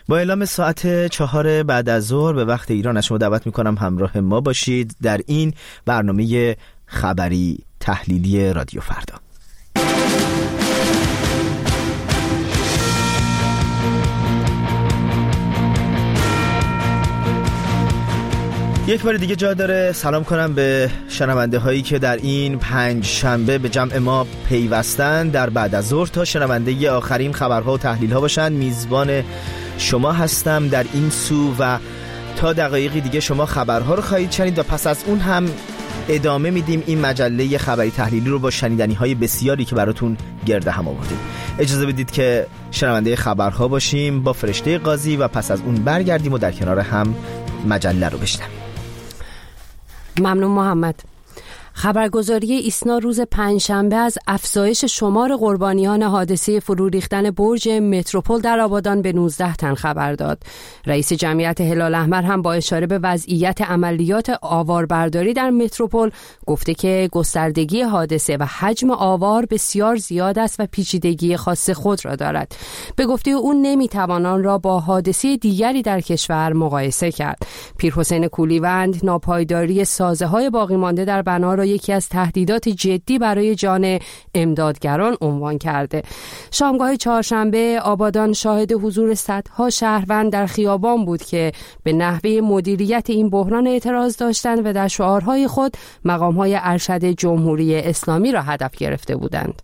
با اعلام ساعت 4 بعد از ظهر به وقت ایران از شما دعوت میکنم همراه ما باشید در این برنامه خبری تحلیلی رادیو فردا. یک بار دیگه جا داره سلام کنم به شنونده هایی که در این 5 شنبه به جمع ما پیوستن در بعد از ظهر تا شنونده آخرین خبرها و تحلیل ها باشن. میزبان شما هستم در این سو و تا دقایقی دیگه شما خبرها رو خواهید شنید و پس از اون هم ادامه میدیم این مجله خبری تحلیلی رو با شنیدنی های بسیاری که براتون گرده هم آوردیم. اجازه بدید که شنونده خبرها باشیم با فرشته قاضی و پس از اون برگردیم و در کنار هم مجله رو بشنویم. ممنون محمد. خبرگزاری ایسنا روز پنجشنبه از افزایش شمار قربانیان حادثه فرو ریختن برج متروپول در آبادان به 19 تن خبر داد. رئیس جمعیت هلال احمر هم با اشاره به وضعیت عملیات آواربرداری در متروپول گفته که گستردگی حادثه و حجم آوار بسیار زیاد است و پیچیدگی خاص خود را دارد. به گفته او نمیتوان آن را با حادثه دیگری در کشور مقایسه کرد. پیرحسین کولیوند ناپایداری سازه‌های باقی مانده در بنا را یکی از تهدیدات جدی برای جان امدادگران عنوان کرده. شامگاه چهارشنبه آبادان شاهد حضور صدها شهروند در خیابان بود که به نحوه مدیریت این بحران اعتراض داشتند و در شعارهای خود مقام‌های ارشد جمهوری اسلامی را هدف گرفته بودند.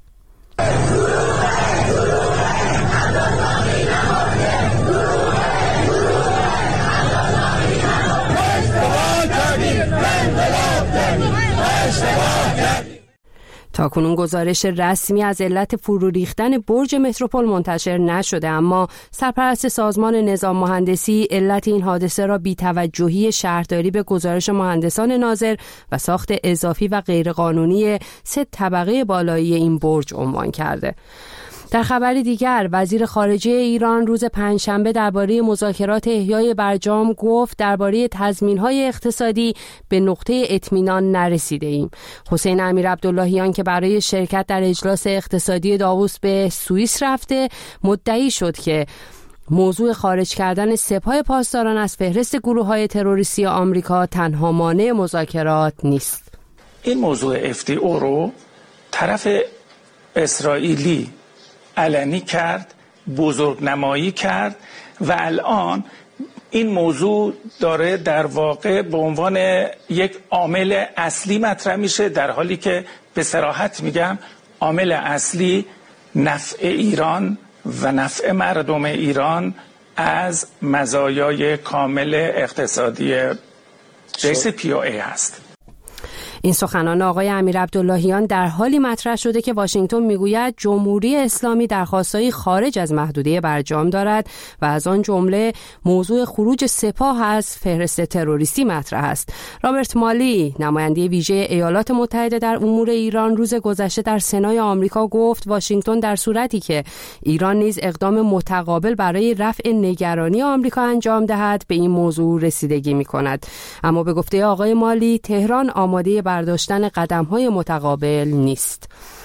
تاکنون گزارش رسمی از علت فرو ریختن برج متروپول منتشر نشده، اما سرپرست سازمان نظام مهندسی علت این حادثه را بی‌توجهی شهرداری به گزارش مهندسان ناظر و ساخت اضافی و غیرقانونی 3 طبقه بالایی این برج عنوان کرده. در خبری دیگر وزیر خارجه ایران روز پنجشنبه درباره مذاکرات احیای برجام گفت درباره تضمین‌های اقتصادی به نقطه اطمینان نرسیده ایم. حسین امیرعبداللهیان که برای شرکت در اجلاس اقتصادی داووس به سوئیس رفته مدعی شد که موضوع خارج کردن سپاه پاسداران از فهرست گروه‌های تروریستی آمریکا تنها مانع مذاکرات نیست. این موضوع FTO رو طرف اسرائیلی علنی کرد، بزرگنمایی کرد و الان این موضوع داره در واقع به عنوان یک عامل اصلی مطرح میشه، در حالی که به صراحت میگم عامل اصلی نفع ایران و نفع مردم ایران از مزایای کامل اقتصادی JCPOA هست. این سخنان آقای امیرعبداللهیان در حالی مطرح شده که واشنگتن میگوید جمهوری اسلامی درخواست‌های خارج از محدوده برجام دارد و از آن جمله موضوع خروج سپاه از فهرست تروریستی مطرح است. رابرت مالی نماینده ویژه ایالات متحده در امور ایران روز گذشته در سنای آمریکا گفت واشنگتن در صورتی که ایران نیز اقدام متقابل برای رفع نگرانی آمریکا انجام دهد به این موضوع رسیدگی می‌کند. اما به گفته آقای مالی تهران آماده برداشتن قدم‌های متقابل نیست.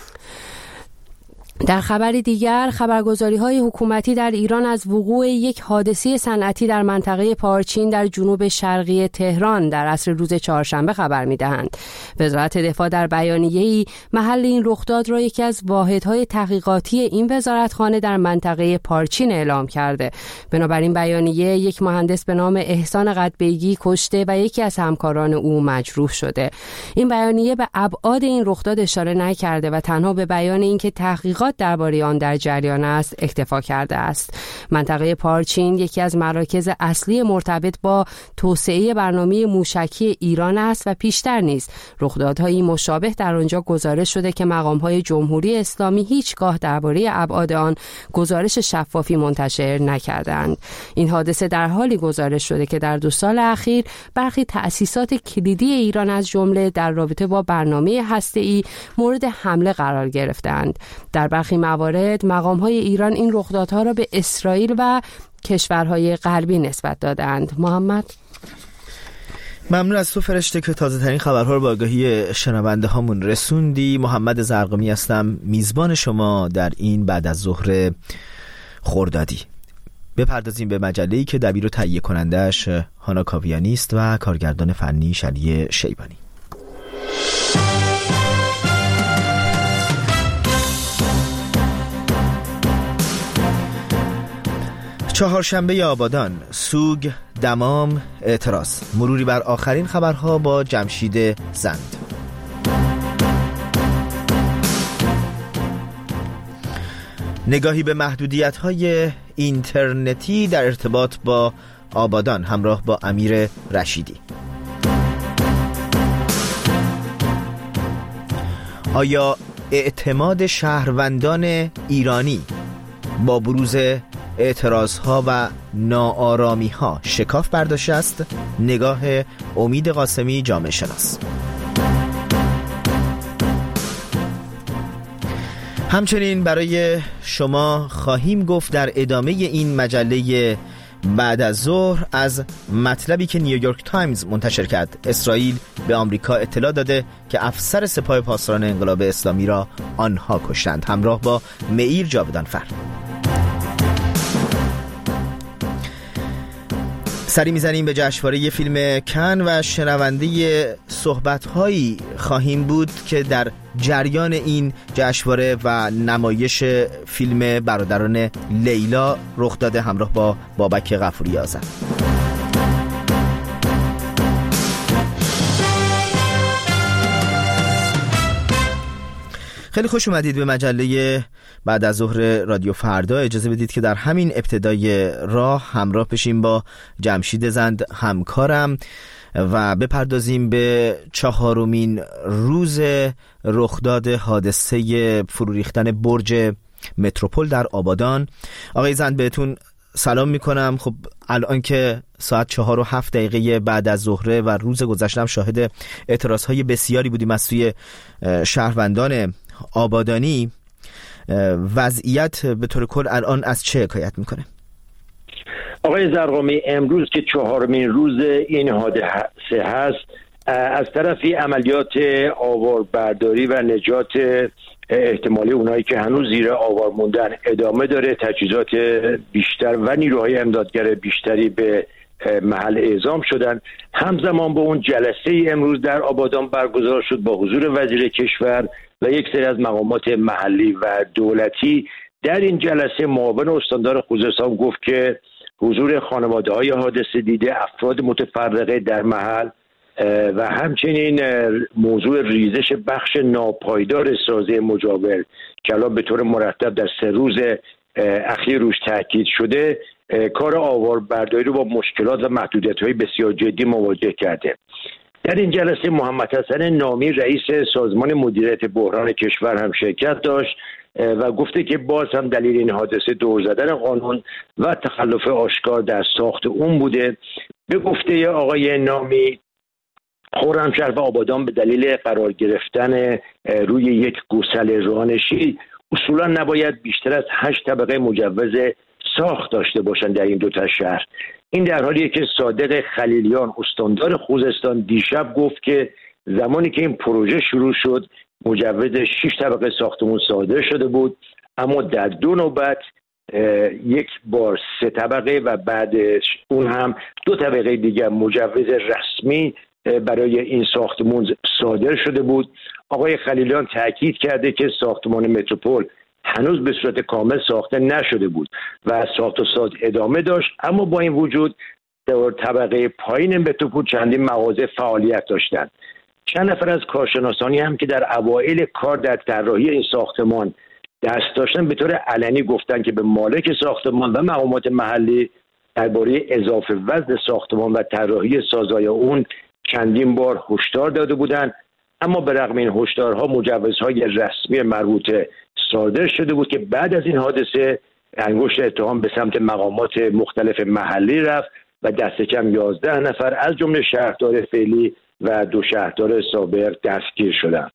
در خبری دیگر خبرگزاری‌های حکومتی در ایران از وقوع یک حادثه صنعتی در منطقه پارچین در جنوب شرقی تهران در عصر روز چهارشنبه خبر می‌دهند. وزارت دفاع در بیانیه‌ای محل این رخداد را یکی از واحدهای تحقیقاتی این وزارتخانه در منطقه پارچین اعلام کرده. بنابراین بیانیه یک مهندس به نام احسان قدبیگی کشته و یکی از همکاران او مجروح شده. این بیانیه به ابعاد این رخداد اشاره نکرده و تنها به بیان اینکه تحقیقات درباره آن در جریان است اکتفا کرده است. منطقه پارچین یکی از مراکز اصلی مرتبط با توسعه برنامه موشکی ایران است و پیشتر نیز رخدادهای مشابه در آنجا گزارش شده که مقام‌های جمهوری اسلامی هیچگاه درباره ابعاد آن گزارش شفافی منتشر نکردند. این حادثه در حالی گزارش شده که در 2 سال اخیر برخی تأسیسات کلیدی ایران از جمله در رابطه با برنامه هسته‌ای مورد حمله قرار گرفتند. در برخی موارد مقام‌های ایران این رخدادها را به اسرائیل و کشورهای غربی نسبت دادند. محمد، ممنون از تو فرشته که تازه ترین خبرها رو با آگاهی شنونده هامون رسوندی. محمد زرقمی هستم، میزبان شما در این بعد از ظهر خردادی. بپردازیم به مجله‌ای که دبیر و تهیه کننده‌اش هانا کاویانی است و کارگردان فنی شلی شیبانی. چهارشنبه آبادان، سوگ، دمام، اعتراض. مروری بر آخرین خبرها با جمشید زند. نگاهی به محدودیت‌های اینترنتی در ارتباط با آبادان همراه با امیر رشیدی. آیا اعتماد شهروندان ایرانی با بروز اعتراضها و ناآرامی‌ها شکاف برداشته است؟ نگاه امید قاسمی، جامعه شناس. همچنین برای شما خواهیم گفت در ادامه این مجله بعد از ظهر از مطلبی که نیویورک تایمز منتشر کرد. اسرائیل به آمریکا اطلاع داده که افسر سپاه پاسداران انقلاب اسلامی را آنها کشتند، همراه با معیر جاودانفر. سری میزنیم به جشنواره فیلم کن و شنونده صحبت‌هایی خواهیم بود که در جریان این جشنواره و نمایش فیلم برادران لیلا رخ داده، همراه با بابک غفوری آذر. خیلی خوش اومدید به مجله بعد از ظهر رادیو فردا. اجازه بدید که در همین ابتدای راه همراه بشیم با جمشید زند همکارم و بپردازیم به 4مین روز رخداد حادثه فرو ریختن برج متروپول در آبادان. آقای زند بهتون سلام میکنم. خب الان که ساعت 4:07 بعد از ظهره و روز گذشتم شاهد اعتراضهای بسیاری بودیم از سوی شهروندان آبادانی. وضعیت به طور کل الان از چه حکایت میکنه؟ آقای زرقامی، امروز که 4مین روز این حادثه هست، از طرفی عملیات آواربرداری و نجات احتمالی اونایی که هنوز زیر آوار موندن ادامه داره. تجهیزات بیشتر و نیروهای امدادگر بیشتری به محل اعزام شدن. همزمان با اون جلسه امروز در آبادان برگزار شد با حضور وزیر کشور و یک سری از مقامات محلی و دولتی. در این جلسه معاون استاندار خوزستان گفت که حضور خانواده‌های حادثه دیده، افراد متفرقه در محل و همچنین موضوع ریزش بخش ناپایدار سازه مجاور که الان به طور مرتب در 3 روز اخیر روش تاکید شده، کار آواربرداری رو با مشکلات و محدودیت‌های بسیار جدی مواجه کرده. در این جلسه محمد حسن نامی رئیس سازمان مدیریت بحران کشور هم شرکت داشت و گفته که باز هم دلیل این حادثه دور زدن قانون و تخلف آشکار در ساخت اون بوده. به گفته آقای نامی، خرمشهر و آبادان به دلیل قرار گرفتن روی یک گوسله رانشی اصولا نباید بیشتر از 8 طبقه مجوز ساخت داشته باشند در این 2 تا شهر. این در حالیه که صادق خلیلیان استاندار خوزستان دیشب گفت که زمانی که این پروژه شروع شد مجوز 6 طبقه ساختمون صادر شده بود، اما در 2 نوبت یک بار 3 طبقه و بعدش اون هم 2 طبقه دیگر مجوز رسمی برای این ساختمون صادر شده بود. آقای خلیلیان تاکید کرده که ساختمان متروپول هنوز به صورت کامل ساخته نشده بود و ساخت و ساز ادامه داشت، اما با این وجود در طبقه پایین متروپول چندین مغازه فعالیت داشتند. چند نفر از کارشناسانی هم که در اوایل کار در طراحی این ساختمان دست داشتن به طور علنی گفتن که به مالک ساختمان و مقامات محلی درباره اضافه وزن ساختمان و طراحی سازای اون چندین بار هشدار داده بودند، اما به رغم این هشدارها مجوزهای رسمی مربوطه صادر شده بود که بعد از این حادثه انگشت اتهام به سمت مقامات مختلف محلی رفت و دست کم 11 نفر از جمله شهردار فعلی و 2 شهردار سابق دستگیر شدند.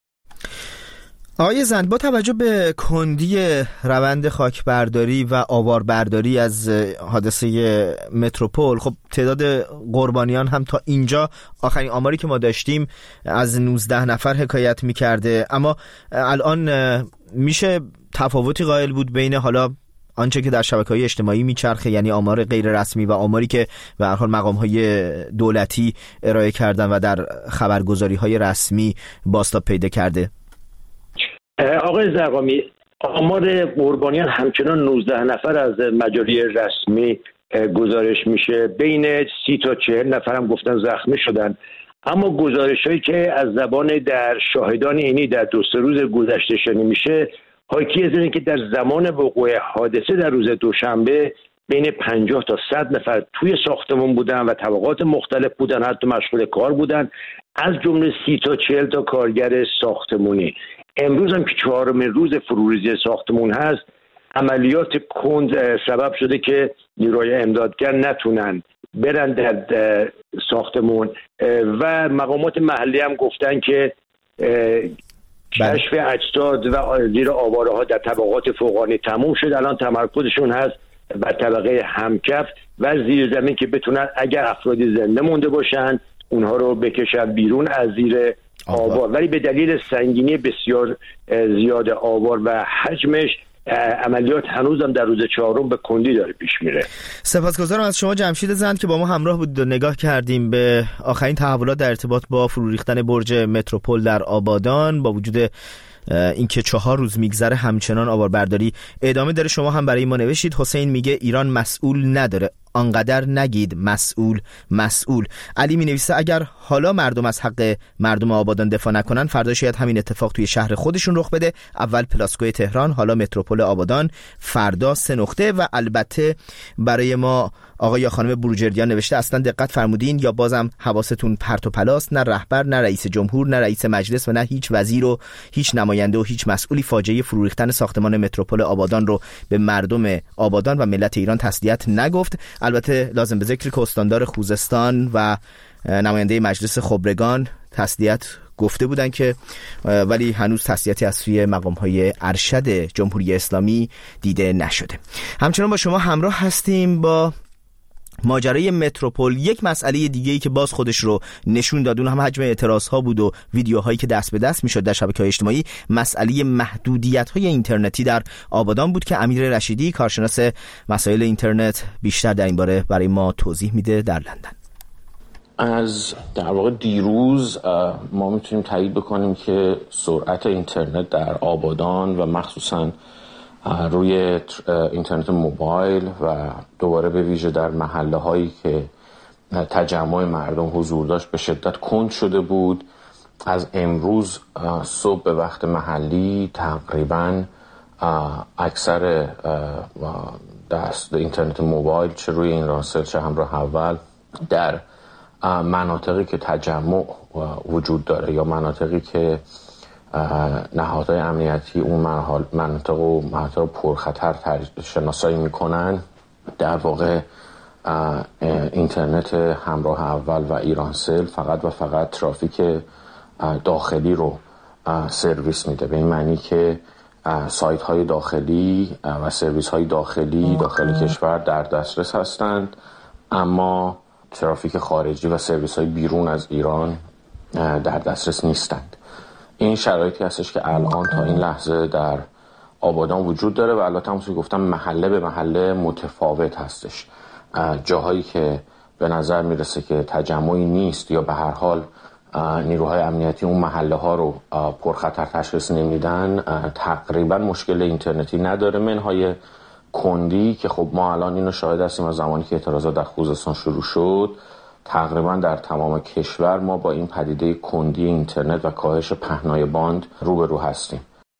آقای زند، با توجه به کندی روند خاکبرداری و آواربرداری از حادثه متروپول، خب تعداد قربانیان هم تا اینجا آخرین آماری که ما داشتیم از 19 نفر حکایت می‌کرده، اما الان میشه تفاوتی قائل بود بین حالا آنچه که در شبکه‌های اجتماعی میچرخه، یعنی آمار غیر رسمی و آماری که به هر حال مقام‌های دولتی ارائه کردن و در خبرگزاری‌های رسمی بازتاب پیدا کرده؟ آقای زرقامی، آمار قربانیان همچنان 19 نفر از مجاری رسمی گزارش میشه، بین 30 تا 40 نفر هم گفتن زخمی شدن. اما گزارش‌هایی که از زبان در شاهدان عینی در 2-3 روز گذشته شنیده میشه حاکی از اینه که در زمان وقوع حادثه در روز دوشنبه بین 50 تا 100 نفر توی ساختمان بودن و طبقات مختلف بودن، حتی مشغول کار بودن، از جمله 30 تا 40 تا کارگر ساختمانی. امروز هم که 4مین روز فروریزی ساختمون هست، عملیات کند سبب شده که نیروهای امدادگر نتونن برن در ساختمون و مقامات محلی هم گفتن که کشف اجساد و زیر آواره ها در طبقات فوقانی تموم شد. الان تمرکزشون هست بر طبقه همکف و زیر زمین که بتونن اگر افرادی زنده مونده باشن اونها رو بکشن بیرون از زیر آوار. ولی به دلیل سنگینی بسیار زیاد آوار و حجمش عملیات هنوزم در روز 4 به کندی داره پیش میره. سپاسگزارم از شما جمشید زند که با ما همراه بود و نگاه کردیم به آخرین تحولات در ارتباط با فرو ریختن برج متروپول در آبادان. با وجود اینکه 4 روز میگذره همچنان آواربرداری ادامه داره. شما هم برای ما نوشید. حسین میگه ایران مسئول نداره، آنقدر نگید مسئول. علی می نویسه اگر حالا مردم از حق مردم آبادان دفاع نکنن، فردا شاید همین اتفاق توی شهر خودشون رخ بده. اول پلاسکوی تهران، حالا متروپول آبادان، فردا 3 نقطه. و البته برای ما آقای یا خانم بروجردیان نوشته اصلا دقت فرمودین یا بازم حواستون پرت و پلاست؟ نه رهبر، نه رئیس جمهور، نه رئیس مجلس و نه هیچ وزیر و هیچ نماینده و هیچ مسئولی فاجعه فرو ریختن ساختمان متروپول آبادان رو به مردم آبادان و ملت ایران تسلیت نگفت. البته لازم به ذکر که استاندار خوزستان و نماینده مجلس خبرگان تسلیت گفته بودن که ولی هنوز تسلیتی از سوی مقام‌های ارشد جمهوری اسلامی دیده نشده. همچنان با شما همراه هستیم با ماجرای متروپول. یک مسئله دیگه‌ای که باز خودش رو نشون داد، اون هم حجم اعتراض‌ها بود و ویدیوهایی که دست به دست می‌شد در شبکه‌های اجتماعی، مسئله محدودیت‌های اینترنتی در آبادان بود که امیر رشیدی کارشناس مسائل اینترنت بیشتر در این باره برای ما توضیح میده در لندن. از در واقع دیروز ما میتونیم تایید بکنیم که سرعت اینترنت در آبادان و مخصوصاً روی اینترنت موبایل و دوباره به ویژه در محله هایی که تجمع مردم حضور داشت به شدت کند شده بود. از امروز صبح به وقت محلی تقریباً اکثر دست اینترنت موبایل چه روی اینرانسل چه همراه اول در مناطقی که تجمع وجود داره یا مناطقی که نهادهای امنیتی اون مناطق پرخطر شناسایی میکنن، در واقع اینترنت همراه اول و ایرانسل فقط و فقط ترافیک داخلی رو سرویس میده. به این معنی که سایت های داخلی و سرویس های داخلی داخل کشور در دسترس هستند، اما ترافیک خارجی و سرویس های بیرون از ایران در دسترس نیستند. این شرایطی هستش که الان تا این لحظه در آبادان وجود داره و البته همونطور گفتم محله به محله متفاوت هستش. جاهایی که به نظر میرسه که تجمعی نیست یا به هر حال نیروهای امنیتی اون محله ها رو پرخطر تشخیص نمیدن، تقریبا مشکل اینترنتی نداره، منهای کندی که خب ما الان اینو شاهد هستیم از زمانی که اعتراضات در خوزستان شروع شد. تقریبا در تمام کشور ما با این پدیده کندی اینترنت و کاهش پهنای باند روبرو هستیم.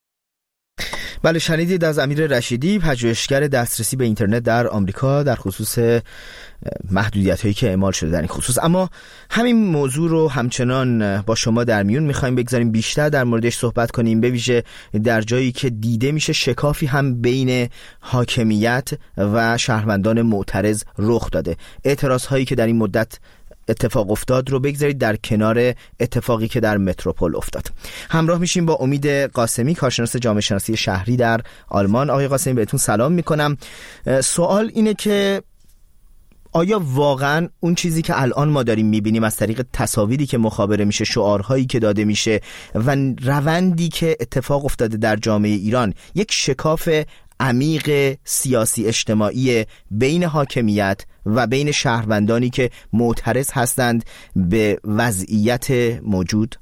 بله، شنیدید از امیر رشیدی، پژوهشگر دسترسی به اینترنت در آمریکا، در خصوص محدودیت‌هایی که اعمال شده در این خصوص. اما همین موضوع رو همچنان با شما در میون می‌خوایم بگذاریم، بیشتر در موردش صحبت کنیم، به ویژه در جایی که دیده میشه شکافی هم بین حاکمیت و شهروندان معترض رخ داده. اعتراض‌هایی که در این مدت اتفاق افتاد رو بگذارید در کنار اتفاقی که در متروپول افتاد. همراه میشیم با امید قاسمی، کارشناس جامعه شناسی شهری در آلمان. آقای قاسمی بهتون سلام میکنم. سوال اینه که آیا واقعا اون چیزی که الان ما داریم میبینیم از طریق تصاویری که مخابره میشه، شعارهایی که داده میشه و روندی که اتفاق افتاده در جامعه ایران، یک شکاف عمیق سیاسی اجتماعی بین حاکمیت و بین شهروندانی که معترض هستند به وضعیت موجود؟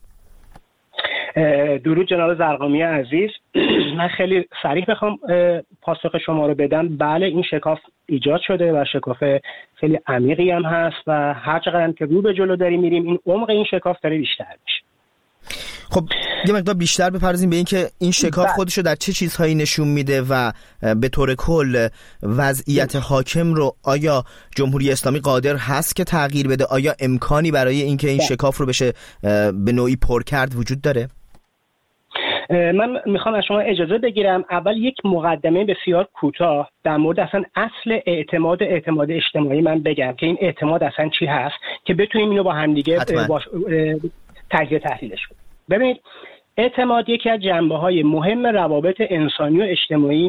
درود جناب زرقامی عزیز. من خیلی صریح بخوام پاسخ شما رو بدم. بله، این شکاف ایجاد شده و شکاف خیلی عمیقی هم هست و هر چقدر که رو به جلو داریم میریم این عمق این شکاف داره بیشتر میشه. خب یه مقدار بیشتر بپردازیم به این که این شکاف خودشو در چه چیزهایی نشون میده و به طور کل وضعیت حاکم رو آیا جمهوری اسلامی قادر هست که تغییر بده؟ آیا امکانی برای اینکه این شکاف رو بشه به نوعی پر کرد وجود داره؟ من میخوام از شما اجازه بگیرم اول یک مقدمه بسیار کوتاه در مورد اصلا اصل اعتماد اجتماعی من بگم که این اعتماد اصلا چی هست که بتونیم اینو با همدیگه تجزیه تحلیلش کنیم. ببینید، اعتماد یکی از جنبه‌های مهم روابط انسانی و اجتماعی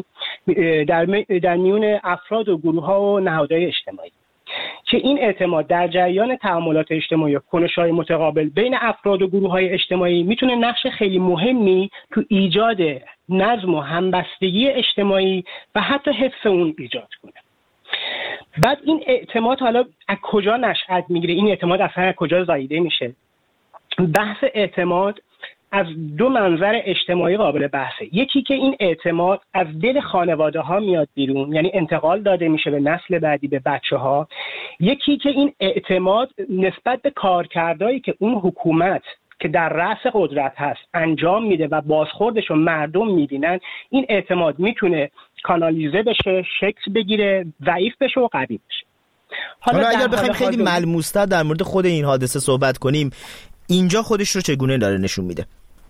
در میون افراد و گروه‌ها و نهادهای اجتماعی که این اعتماد در جریان تعاملات اجتماعی و کنش‌های متقابل بین افراد و گروه‌های اجتماعی میتونه نقش خیلی مهمی تو ایجاد نظم و همبستگی اجتماعی و حتی حفظ اون ایجاد کنه. بعد این اعتماد حالا از کجا نشأت میگیره؟ این اعتماد اصلا از کجا زاییده میشه؟ بحث اعتماد از دو منظر اجتماعی قابل بحثه. یکی که این اعتماد از دل خانواده ها میاد بیرون، یعنی انتقال داده میشه به نسل بعدی، به بچه ها. یکی که این اعتماد نسبت به کارکردهایی که اون حکومت که در رأس قدرت هست انجام میده و بازخوردش رو مردم میبینن، این اعتماد میتونه کانالیزه بشه، شکل بگیره، ضعیف بشه و قوی بشه. حالا اگر بخوایم خیلی ملموس‌تر در مورد خود این حادثه صحبت کنیم، اینجا خودش رو چگونه داره نشون میده؟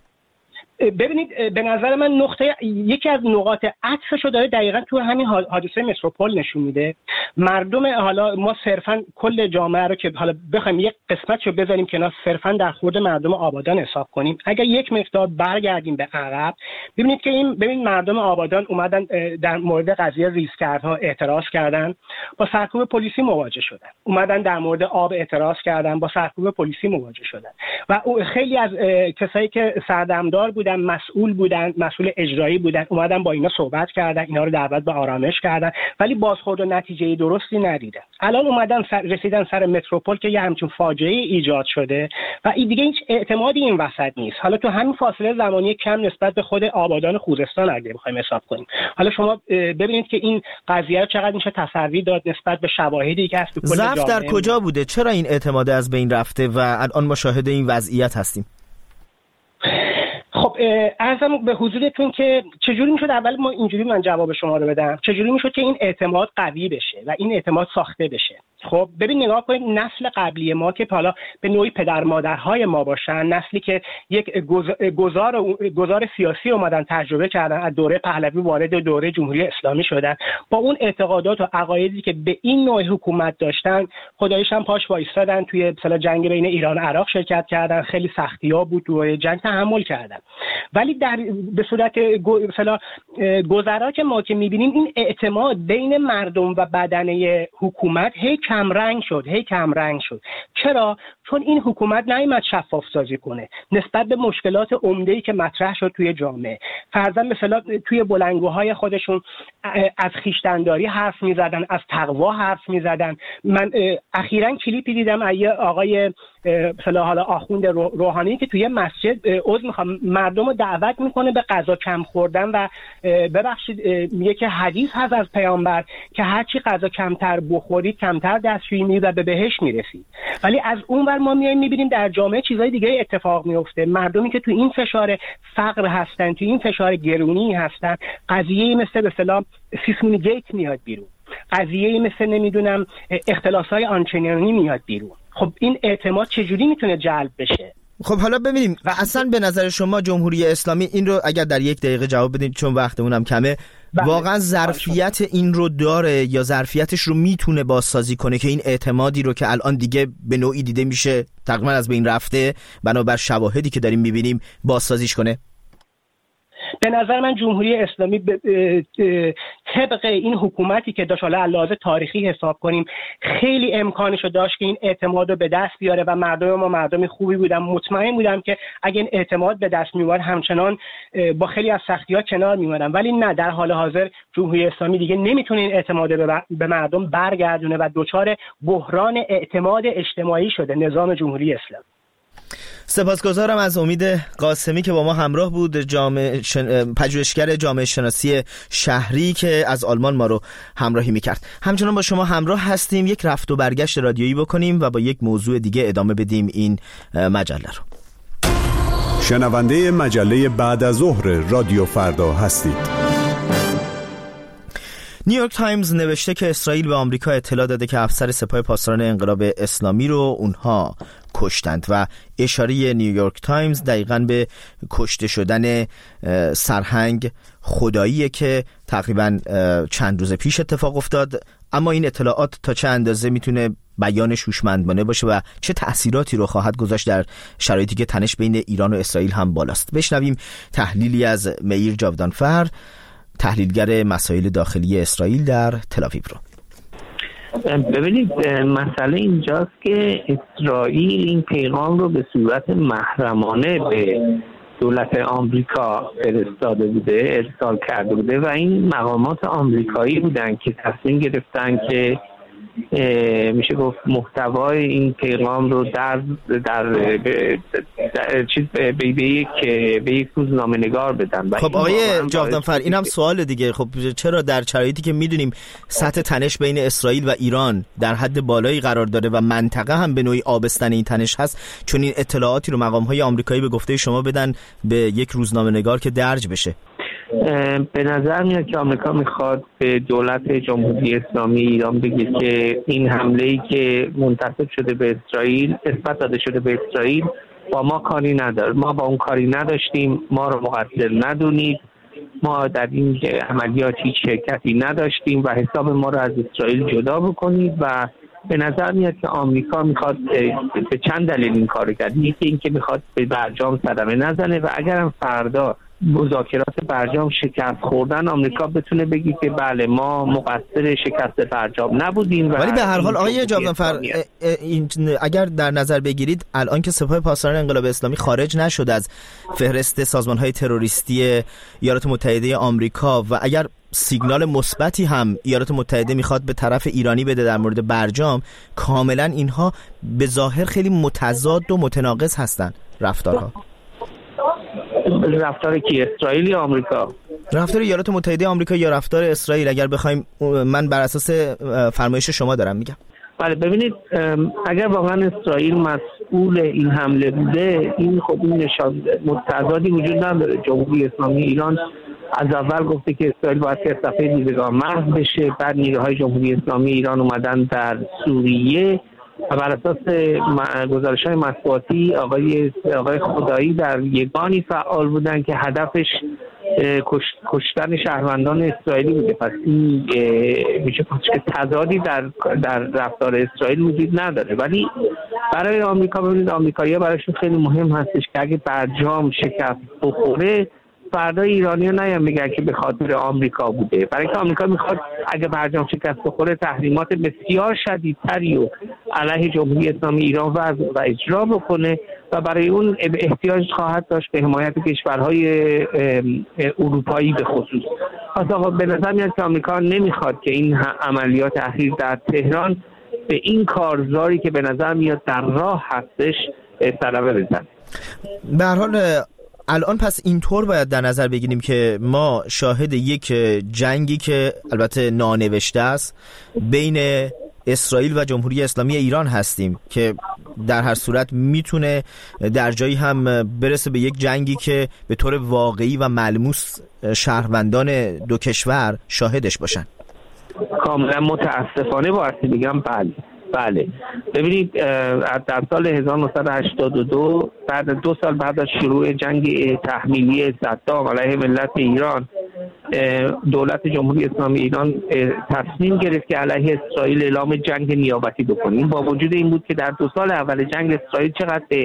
ببینید، به نظر من یکی از نقاط عطفش رو داره دقیقاً تو همین حادثه متروپول نشون میده. مردم، حالا ما صرفاً کل جامعه رو که حالا بخوایم یک قسمتشو بذاریم کنار، صرفاً در خورد مردم آبادان حساب کنیم، اگر یک مقدار برگردیم به عقب، ببینید که ببین مردم آبادان اومدن در مورد قضیه ریزگردها اعتراض کردن، با سرکوب پلیسی مواجه شدن. اومدن در مورد آب اعتراض کردن، با سرکوب پلیسی مواجه شدن. و خیلی از کسایی که سردمدار مسئول اجرایی بودن، اومدن با اینا صحبت کردن، اینا رو دعوت به آرامش کردن، ولی بازخورد و نتیجه درستی ندیدن. الان اومدن رسیدن سر متروپول که یه همچین فاجعه ایجاد شده و این دیگه هیچ اعتمادی این وسط نیست. حالا تو همین فاصله زمانی کم نسبت به خود آبادان خوزستان اگه بخوایم حساب کنیم، حالا شما ببینید که این قضیه رو چقدر میشه تسری داد نسبت به شواهدی که هست تو کل جامعه. ضعف در کجا بوده؟ چرا این اعتماد از بین رفته و الان ما شاهد این وضعیت هستیم؟ خب عرضم به حضورتون که چجوری میشد، اول ما اینجوری من جواب شما رو بدم، چجوری میشد که این اعتماد قوی بشه و این اعتماد ساخته بشه. خب ببین، نگاه کنید، نسل قبلی ما که حالا به نوعی پدر مادرهای ما باشن، نسلی که یک گذار سیاسی اومدن تجربه کردن، از دوره پهلوی وارد دوره جمهوری اسلامی شدن، با اون اعتقادات و عقایدی که به این نوع حکومت داشتن، خداییش هم پاش وایسادن، توی مثلا جنگ بین ایران و عراق شرکت کردن، خیلی سختی‌ها بود، دوره جنگ تحمل کردن. ولی به صورت مثلا گذرا که ما که می‌بینیم، این اعتماد بین مردم و بدنه حکومت هی کم رنگ شد. چرا؟ چون این حکومت نیامد شفاف سازی کنه نسبت به مشکلات عمده‌ای که مطرح شد توی جامعه. فرضاً مثلا توی بلندگوهای خودشون از خویشتن‌داری حرف می‌زدن، از تقوا حرف می‌زدن. من اخیراً کلیپی دیدم از آقای مثلا حالا آخوند روحانی که توی مسجد مردم رو دعوت میکنه به غذا کم خوردن و ببخشید میگه که حدیث هست از پیامبر که هرچی غذا کمتر بخورید کمتر دستشویی میرید و به بهشت میرسید. ولی از اون ور ما میایم میبینیم در جامعه چیزای دیگه اتفاق میفته. مردمی که تو این فشار فقر هستن، تو این فشار گرونی هستن، قضیه مثل به اصطلاح سیسمونی گیت میاد بیرون، قضیه مثل نمیدونم اختلاسای آنچنانی میاد بیرون. خب این اعتماد چجوری میتونه جلب بشه؟ خب حالا ببینیم و اصلا به نظر شما جمهوری اسلامی این رو اگر در یک دقیقه جواب بدین چون وقتمون هم کمه، واقعا ظرفیت این رو داره یا ظرفیتش رو میتونه بازسازی کنه که این اعتمادی رو که الان دیگه به نوعی دیده میشه تقریبا از بین رفته بنابر شواهدی که داریم میبینیم بازسازیش کنه؟ به نظر من جمهوری اسلامی طبق این حکومتی که داشت، حالا علاوه تاریخی حساب کنیم، خیلی امکانشو داشت که این اعتماد رو به دست بیاره و مردم ما مردم خوبی بودن. مطمئن بودم که اگه این اعتماد به دست میومد همچنان با خیلی از سختی‌ها کنار میومدن، ولی نه، در حال حاضر جمهوری اسلامی دیگه نمیتونه این اعتماد به مردم برگردونه و دچار بحران اعتماد اجتماعی شده نظام جمهوری اسلامی. سپاسگزارم از امید قاسمی که با ما همراه بود، پژوهشگر جامعه شناسی شهری که از آلمان ما رو همراهی میکرد. همچنان با شما همراه هستیم، یک رفت و برگشت رادیویی بکنیم و با یک موضوع دیگه ادامه بدیم این مجله رو. شنونده مجله بعد از ظهر رادیو فردا هستید. نیویورک تایمز نوشته که اسرائیل به آمریکا اطلاع داده که افسر سپاه پاسداران انقلاب اسلامی رو اونها کشتند و اشاره نیویورک تایمز دقیقاً به کشته شدن سرهنگ خداییه که تقریباً چند روز پیش اتفاق افتاد. اما این اطلاعات تا چه اندازه میتونه بیان هوشمندانه باشه و چه تأثیراتی رو خواهد گذاشت در شرایطی که تنش بین ایران و اسرائیل هم بالاست؟ بشنویم تحلیلی از مییر جاودانفر، تحلیلگر مسائل داخلی اسرائیل در تل‌آویو رو. ببینید، مسئله اینجاست که اسرائیل این پیغام رو به صورت محرمانه به دولت آمریکا فرستاده بوده، ارسال کرده بوده و این مقامات آمریکایی بودن که تصمیم گرفتن که میشه گفت محتوای این پیغام رو در چیز به یک روزنامه‌نگار بدن. خب آقای جاودانفر، اینم سوال دیگه، خب چرا در شرایطی که میدونیم سطح تنش بین اسرائیل و ایران در حد بالایی قرار داره و منطقه هم به نوعی آبستن این تنش هست، چون این اطلاعاتی رو مقام‌های آمریکایی به گفته شما بدن به یک روزنامه‌نگار که درج بشه؟ به نظر میاد که آمریکا میخواد به دولت جمهوری اسلامی ایران بگه که این حمله‌ای که منتسب شده به اسرائیل، نسبت داده شده به اسرائیل، با ما کاری نداره، ما با اون کاری نداشتیم، ما رو مقصر ندونید، ما در این عملیات هیچ شرکتی نداشتیم و حساب ما رو از اسرائیل جدا بکنید. و به نظر میاد که آمریکا میخواد به چند دلیل این کارو کرد. یکی این که میخواد به برجام صدمه نزنه و اگرم فردا مذاکرات برجام شکست خوردن، آمریکا بتونه بگی که بله ما مقصر شکست برجام نبودیم. ولی به هر حال آقای جاودانفر، اگر در نظر بگیرید الان که سپاه پاسداران انقلاب اسلامی خارج نشد از فهرست سازمان‌های تروریستی ایالات متحده آمریکا و اگر سیگنال مثبتی هم ایالات متحده میخواد به طرف ایرانی بده در مورد برجام، کاملا اینها به ظاهر خیلی متضاد و متناقض هستن رفتارها. رفتار کی؟ اسرائیل یا آمریکا؟ رفتار ایالات متحده آمریکا یا رفتار اسرائیل؟ اگر بخوایم، من بر اساس فرمایش شما دارم میگم. بله، ببینید، اگر واقعا اسرائیل مسئول این حمله بوده، این خب این نشان متضادی وجود نداره. جمهوری اسلامی ایران از اول گفته که اسرائیل باید که صفحه دیدگاه محو بشه، بعد نیروهای جمهوری اسلامی ایران اومدن در سوریه و بر اساس گزارش‌های مطبوعاتی آقای خدایی در یگانی فعال بودن که هدفش کشتن شهروندان اسرائیلی بوده. پس این میشه که تضادی در رفتار اسرائیل وجود نداره. ولی برای آمریکا، ببینید، آمریکایی‌ها برایشون خیلی مهم هستش که اگه برجام شکست بخوره، فردا ایرانی‌ها نیان میگن که به خاطر آمریکا بوده، برای اینکه آمریکا میخواد اگه برجام شکست بخوره تحریمات بسیار شدیدتری و علیه جمهوری اسلامی ایران وضع و اجرا بکنه و برای اون احتیاج خواهد داشت به حمایت کشورهای اروپایی به خصوص. پس آقا به نظر میاد که آمریکا نمیخواد که این عملیات اخیر در تهران به این کارزاری که به نظر میاد در راه هستش صدمه بزنه. به هر حال الان پس اینطور باید در نظر بگیریم که ما شاهد یک جنگی که البته نانوشته است بین اسرائیل و جمهوری اسلامی ایران هستیم که در هر صورت میتونه در جایی هم برسه به یک جنگی که به طور واقعی و ملموس شهروندان دو کشور شاهدش باشن. کاملا متاسفانه باید بگم بله. ببینید، در سال 1982 بعد 2 سال بعد از شروع جنگ تحمیلی صدام علیه ملت ایران، دولت جمهوری اسلامی ایران تصمیم گرفت که علیه اسرائیل اعلام جنگ نیابتی بکنه. با وجود این بود که در 2 سال اول جنگ اسرائیل چقدر به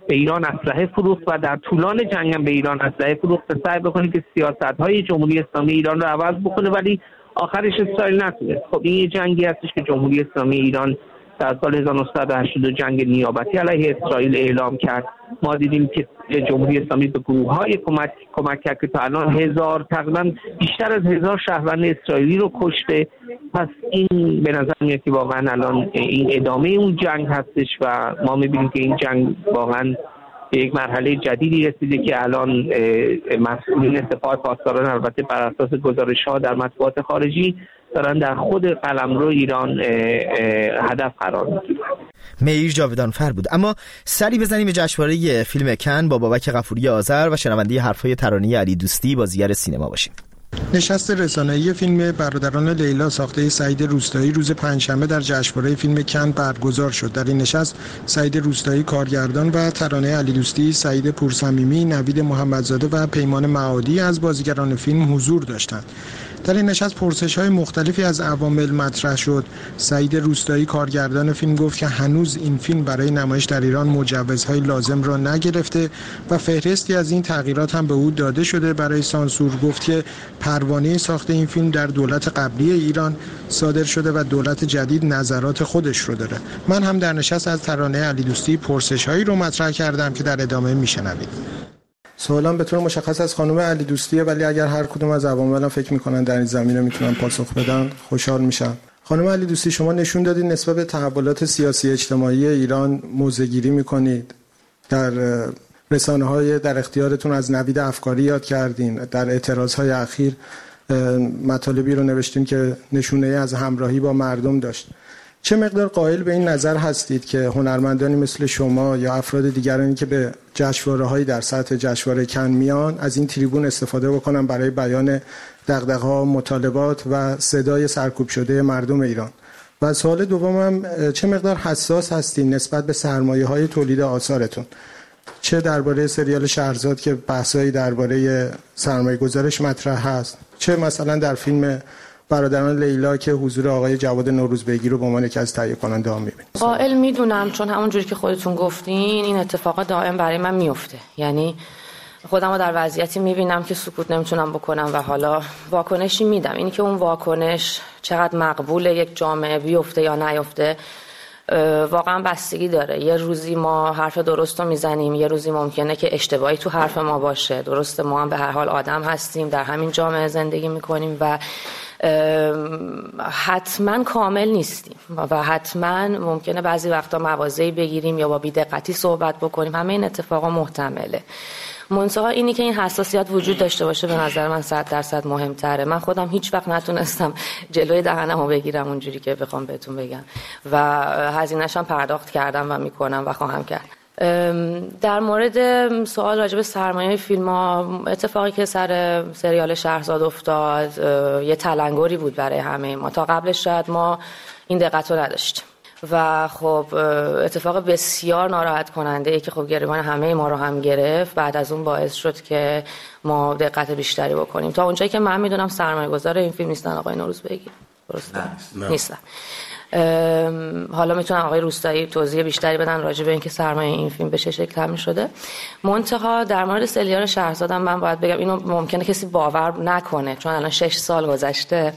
به ایران اسلحه فروخت و در طولان جنگ هم به ایران اسلحه فروخت و سعی بکنه که سیاست‌های جمهوری اسلامی ایران رو عوض بکنه، ولی آخرش اسرائیل نتونست. خب این یه جنگی هستش که جمهوری اسلامی ایران در سال 1982 جنگ نیابتی علیه اسرائیل اعلام کرد. ما دیدیم که جمهوری اسلامی به گروه‌های کمک کرد که تا الان تقریبا بیشتر از 1000 شهروند اسرائیلی رو کشته. پس این به نظر میاد که واقعا الان این ادامه اون جنگ هستش و ما می‌بینیم که این جنگ واقعا به یک مرحله جدیدی رسیده که الان مسئولین سپاه پاسداران البته بر اساس گزارش‌ها در مطبوعات خارجی دارن در خود قلمرو ایران هدف قرار می‌گیرن. مهیر جاویدانفر بود. اما سری بزنیم به جشنواره فیلم کن با بابک غفوری آذر و شنونده حرفای ترانه علی دوستی بازیگر سینما باشیم. نشست رسانه‌ای فیلم برادران لیلا ساخته سعید روستایی روز پنجشنبه در جشنواره فیلم کن برگزار شد. در این نشست سعید روستایی کارگردان و ترانه علی دوستی، سعید پورصمیمی، نوید محمدزاده و پیمان معادی از بازیگران فیلم حضور داشتند. در این نشست پرسش‌های مختلفی از عوامل مطرح شد. سعید روستایی کارگردان فیلم گفت که هنوز این فیلم برای نمایش در ایران مجوزهای لازم را نگرفته و فهرستی از این تغییرات هم به او داده شده. برای سانسور گفت که پروانه ساخت این فیلم در دولت قبلی ایران صادر شده و دولت جدید نظرات خودش رو داره. من هم در نشست از ترانه علی دوستی پرسش‌هایی رو مطرح کردم که در ادامه میشنوید. سوالم به طور مشخص از خانم علی دوستیه، ولی اگر هر کدوم از عوامل فکر میکنن در این زمینه میتونن پاسخ بدن خوشحال میشم. خانم علی دوستی، شما نشون دادید نسبت به تحولات سیاسی اجتماعی ایران موضع‌گیری میکنید. در رسانه‌های در اختیارتون از نوید افکاری یاد کردین. در اعتراضهای اخیر مطالبی رو نوشتین که نشونه از همراهی با مردم داشت. چه مقدار قائل به این نظر هستید که هنرمندانی مثل شما یا افراد دیگرانی که به جشنواره‌هایی در سطح جشنواره کن میان از این تریبون استفاده بکنن برای بیان دغدغه‌ها، مطالبات و صدای سرکوب شده مردم ایران؟ و سوال دومم، چه مقدار حساس هستین نسبت به سرمایه‌های تولید آثارتون؟ چه درباره سریال شهرزاد که بحثایی درباره سرمایه‌گذارش مطرح هست، چه مثلا در فیلم برادران لیلا که حضور آقای جواد نوروزبگی رو به عنوان یکی از تهیه کننده ها می‌بینید. قائل میدونم، چون همونجوری که خودتون گفتین این اتفاقا دائم برای من میفته. یعنی خودم رو در وضعیتی میبینم که سکوت نمیتونم بکنم و حالا واکنشی میدم. اینی که اون واکنش چقدر مقبوله یک جامعه بیفته یا نیفته واقعا بستگی داره. یه روزی ما حرف درست رو میزنیم، یه روزی ممکنه که اشتباهی تو حرف ما باشه. درسته ما هم به هر حال آدم هستیم، در همین جامعه زندگی میکنیم و حتما کامل نیستیم و حتما ممکنه بعضی وقتا مواضعی بگیریم یا با بی‌دقتی صحبت بکنیم. همه این اتفاقا محتمله. منتها اینی که این حساسیت وجود داشته باشه به نظر من 100% مهمتره. من خودم هیچ وقت نتونستم جلوی دهنمو بگیرم اونجوری که بخوام بهتون بگم و هزینه‌اش هم پرداخت کردم و میکنم و خواهم کرد. در مورد سوال راجع به سرمایه فیلم‌ها، اتفاقی که سر سریال شهرزاد افتاد یه تلنگری بود برای همه ما. تا قبلش شاید ما این دقت رو نداشتیم و خب اتفاق بسیار ناراحت کننده ای که خب گریبان همه ما رو هم گرفت. بعد از اون باعث شد که ما دقت بیشتری بکنیم. تا اونجایی که من میدونم سرمایه‌گذار این فیلم نیستن آقای نوروزبگی. درسته؟ نه. نیستن. حالا میتونم آقای روستایی توضیح بیشتری بدن راجع به اینکه سرمایه این فیلم به چه شکل تامین شده. منتها در مورد سریال شهرزادم من باید بگم اینو ممکنه کسی باور نکنه چون الان 6 سال گذشته.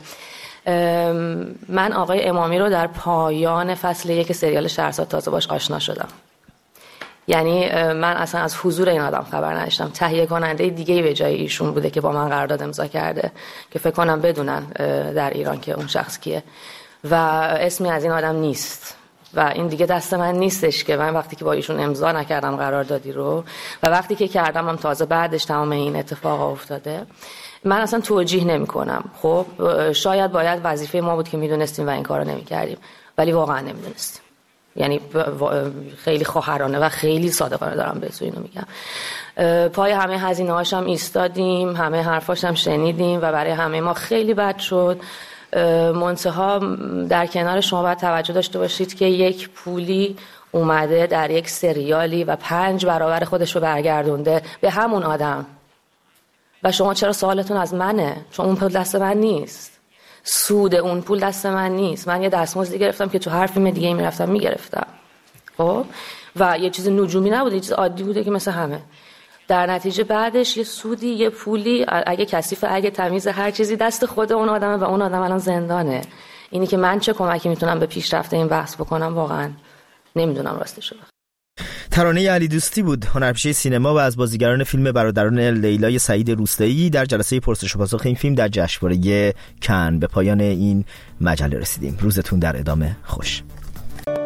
من آقای امامی رو در پایان فصل 1 سریال شهرزاد تازه باش آشنا شدم. یعنی من اصلا از حضور این آدم خبر نداشتم. تهیه کننده دیگه به جای ایشون بوده که با من قرارداد امضا کرده که فکر کنم بدونن در ایران که اون شخص کیه و اسمی از این آدم نیست و این دیگه دست من نیستش که من وقتی که با ایشون امضا نکردم قراردادی رو و وقتی که کردم هم تازه بعدش تمام این اتفاق افتاده. من اصلا توجیه نمی کنم. خب شاید باید وظیفه ما بود که میدونستیم و این کار رو نمی کردیم، ولی واقعا نمیدونستیم. یعنی خیلی خواهرانه و خیلی صادقانه دارم به اینو میگم. پای همه هزینه هاشم ایستادیم، همه حرفاشم شنیدیم و برای همه ما خیلی بد شد. منتها در کنار شما باید توجه داشته باشید که یک پولی اومده در یک سریالی و 5 برابر خودش رو برگردونده به همون آدم و شما چرا سوالتون از منه؟ چون اون پول دست من نیست. سود اون پول دست من نیست. من یه دستمزدی گرفتم که تو هر فیلم دیگه میرفتم میگرفتم. خب و یه چیز نجومی نبوده، یه چیز عادی بوده که مثل همه. در نتیجه بعدش یه سودی، یه پولی، اگه کثیفه، اگه تمیز، هر چیزی دست خود اون آدمه و اون آدم الان زندانه. اینی که من چه کمکی میتونم به پیشرفت این بحث بکنم واقعا نمیدونم راستش رو. ترانه علی دوستی بود، هنرپیشه سینما و از بازیگران فیلم برادران لیلای سعید روستایی در جلسه پرسش و پاسخ این فیلم در جشنواره کن. به پایان این مجله رسیدیم. روزتون در ادامه خوش.